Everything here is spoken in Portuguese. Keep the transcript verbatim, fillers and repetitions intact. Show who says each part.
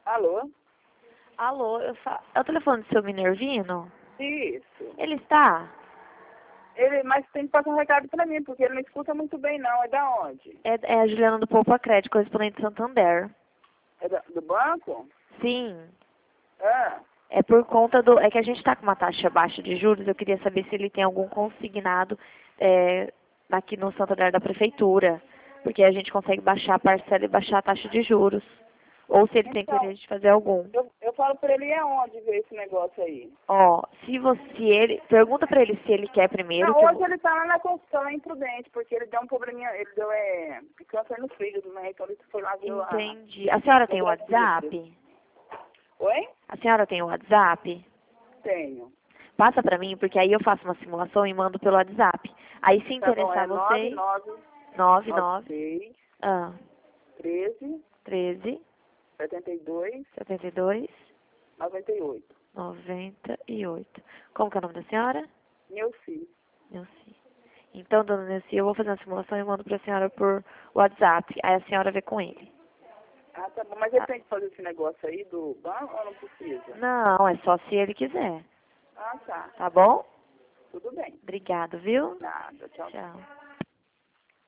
Speaker 1: Alô?
Speaker 2: Alô, eu fa... é o telefone do seu Minervino?
Speaker 1: Isso.
Speaker 2: Ele está?
Speaker 1: Ele, mas tem que passar um recado pra mim, porque ele não escuta muito bem, não. É da onde?
Speaker 2: É, é a Juliana do Poupa Crédito, correspondente de Santander.
Speaker 1: É da- do banco?
Speaker 2: Sim.
Speaker 1: Ah,
Speaker 2: É por conta do... É que a gente está com uma taxa baixa de juros, eu queria saber se ele tem algum consignado é, aqui no Santander da Prefeitura. Porque a gente consegue baixar a parcela e baixar a taxa de juros. Ou se ele tem
Speaker 1: então,
Speaker 2: interesse de fazer algum.
Speaker 1: eu, eu falo pra ele aonde ver esse negócio aí.
Speaker 2: Ó, se você... Ele, pergunta pra ele se ele quer primeiro
Speaker 1: Não,
Speaker 2: que eu
Speaker 1: hoje
Speaker 2: vou...
Speaker 1: ele tá lá na consulta, lá em Prudente, porque ele deu um probleminha, ele deu é, câncer no fígado, né? Então ele foi lá ver a...
Speaker 2: Entendi. A senhora tem o
Speaker 1: no Brasil.
Speaker 2: WhatsApp?
Speaker 1: Oi?
Speaker 2: A senhora tem o WhatsApp?
Speaker 1: Tenho.
Speaker 2: Passa pra mim, porque aí eu faço uma simulação e mando pelo WhatsApp. Aí se
Speaker 1: Tá bom, é
Speaker 2: interessar
Speaker 1: nove
Speaker 2: vocês,
Speaker 1: nove
Speaker 2: nove
Speaker 1: nove
Speaker 2: nove
Speaker 1: seis
Speaker 2: ah,
Speaker 1: treze
Speaker 2: treze,
Speaker 1: setenta e dois
Speaker 2: setenta e dois,
Speaker 1: noventa e oito.
Speaker 2: noventa e oito. Como que é o nome da senhora?
Speaker 1: Meu filho.
Speaker 2: Nilce. Então, dona Nilce, eu vou fazer uma simulação e mando pra senhora por WhatsApp. Aí a senhora vê com ele.
Speaker 1: Ah, tá bom. Mas ele tem que fazer esse negócio aí do banco ou não precisa?
Speaker 2: Não, é só se ele quiser.
Speaker 1: Ah, tá.
Speaker 2: Tá bom?
Speaker 1: Tudo bem.
Speaker 2: Obrigado, viu?
Speaker 1: Nada. Tchau.
Speaker 2: Tchau.